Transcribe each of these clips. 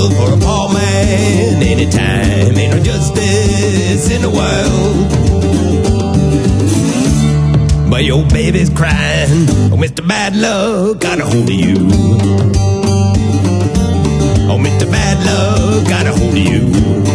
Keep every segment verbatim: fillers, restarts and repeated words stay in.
world for a poor man anytime. Ain't no justice in the world. But your baby's crying. Oh, Mister Bad Luck got a hold of you. Oh, Mister Bad Luck got a hold of you.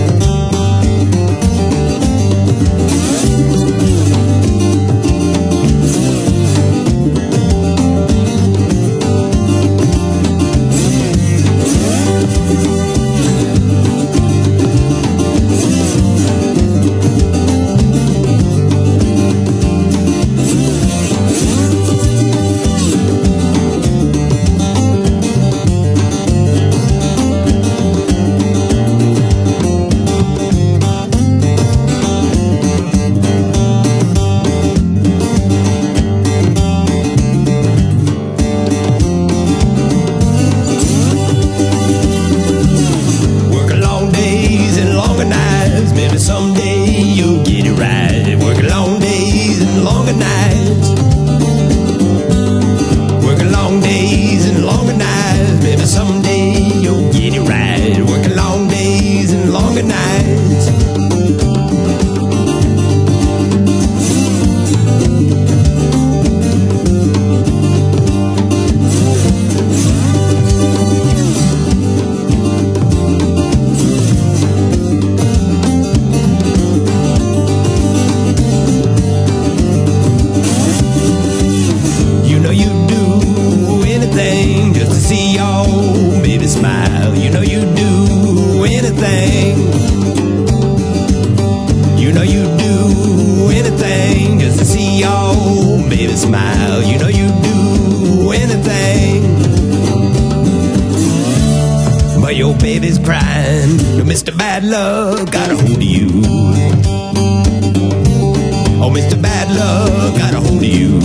Mister Bad Luck got a hold of you. Oh, Mister Bad Luck got a hold of you.